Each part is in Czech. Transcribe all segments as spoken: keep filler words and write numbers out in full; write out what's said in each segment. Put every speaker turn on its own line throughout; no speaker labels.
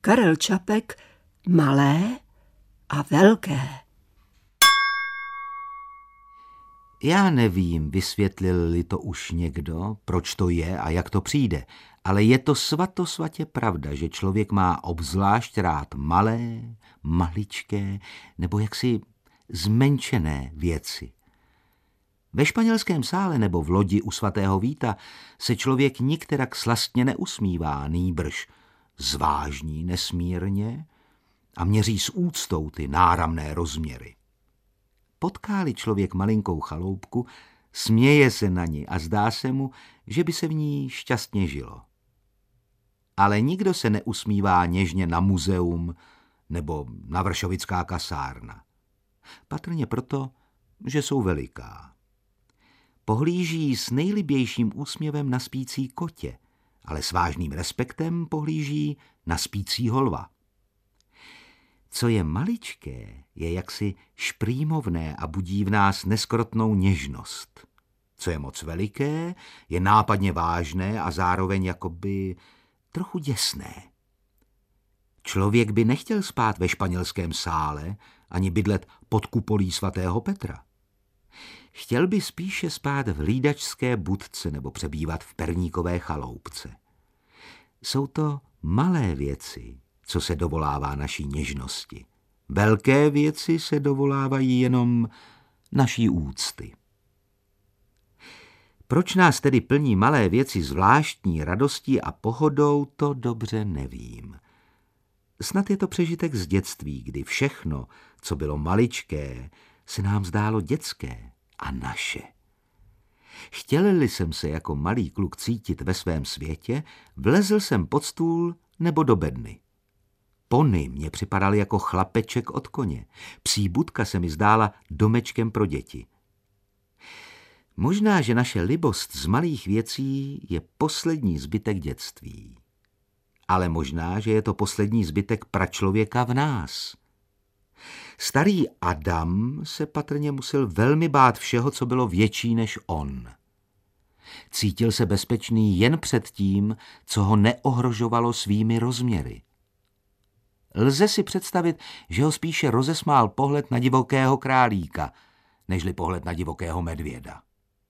Karel Čapek, Malé a velké.
Já nevím, vysvětlil-li to už někdo, proč to je a jak to přijde, ale je to svatosvatě pravda, že člověk má obzvlášť rád malé, maličké nebo jaksi zmenšené věci. Ve Španělském sále nebo v lodi u svatého Víta se člověk nikterak slastně neusmívá, nýbrž zvážní nesmírně a měří s úctou ty náramné rozměry. Potká-li člověk malinkou chaloupku, směje se na ní a zdá se mu, že by se v ní šťastně žilo. Ale nikdo se neusmívá něžně na muzeum nebo na Vršovická kasárna. Patrně proto, že jsou veliká. Pohlíží s nejlibějším úsměvem na spící kotě, ale s vážným respektem pohlíží na spícího lva. Co je maličké, je jaksi šprýmovné a budí v nás neskrotnou něžnost. Co je moc veliké, je nápadně vážné a zároveň jakoby trochu děsné. Člověk by nechtěl spát ve Španělském sále ani bydlet pod kupolí svatého Petra. Chtěl by spíše spát v hlídačské budce nebo přebývat v perníkové chaloupce. Jsou to malé věci, co se dovolává naší něžnosti. Velké věci se dovolávají jenom naší úcty. Proč nás tedy plní malé věci zvláštní radostí a pohodou, to dobře nevím. Snad je to přežitek z dětství, kdy všechno, co bylo maličké, se nám zdálo dětské a naše. Chtěl-li jsem se jako malý kluk cítit ve svém světě, vlezl jsem pod stůl nebo do bedny. Pony mě připadaly jako chlapeček od koně. Psí budka se mi zdála domečkem pro děti. Možná, že naše libost z malých věcí je poslední zbytek dětství. Ale možná, že je to poslední zbytek pračlověka v nás. Starý Adam se patrně musel velmi bát všeho, co bylo větší než on. Cítil se bezpečný jen před tím, co ho neohrožovalo svými rozměry. Lze si představit, že ho spíše rozesmál pohled na divokého králíka, nežli pohled na divokého medvěda.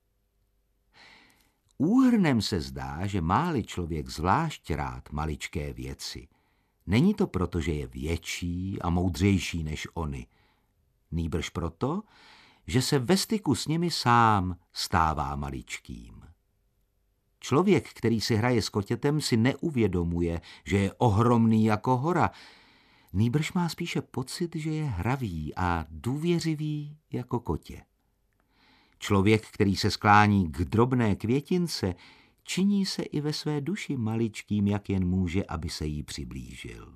Úhrnem se zdá, že má-li člověk zvlášť rád maličké věci. Není to proto, že je větší a moudřejší než ony. Nýbrž proto, že se ve styku s nimi sám stává maličkým. Člověk, který si hraje s kotětem, si neuvědomuje, že je ohromný jako hora, nýbrž má spíše pocit, že je hravý a důvěřivý jako kotě. Člověk, který se sklání k drobné květince, činí se i ve své duši maličkým, jak jen může, aby se jí přiblížil.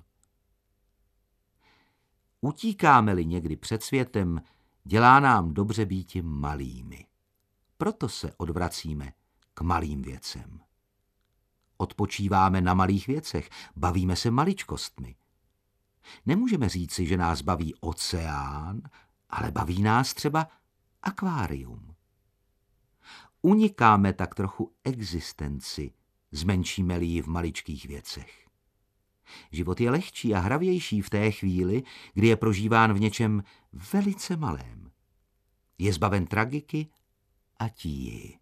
Utíkáme-li někdy před světem, dělá nám dobře býti malými. Proto se odvracíme k malým věcem. Odpočíváme na malých věcech, bavíme se maličkostmi. Nemůžeme říci, že nás baví oceán, ale baví nás třeba akvárium. Unikáme tak trochu existenci, zmenšíme-li ji v maličkých věcech. Život je lehčí a hravější v té chvíli, kdy je prožíván v něčem velice malém. Je zbaven tragiky a tíji.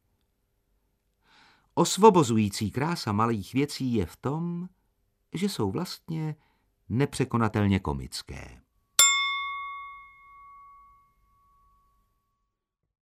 Osvobozující krása malých věcí je v tom, že jsou vlastně nepřekonatelně komické.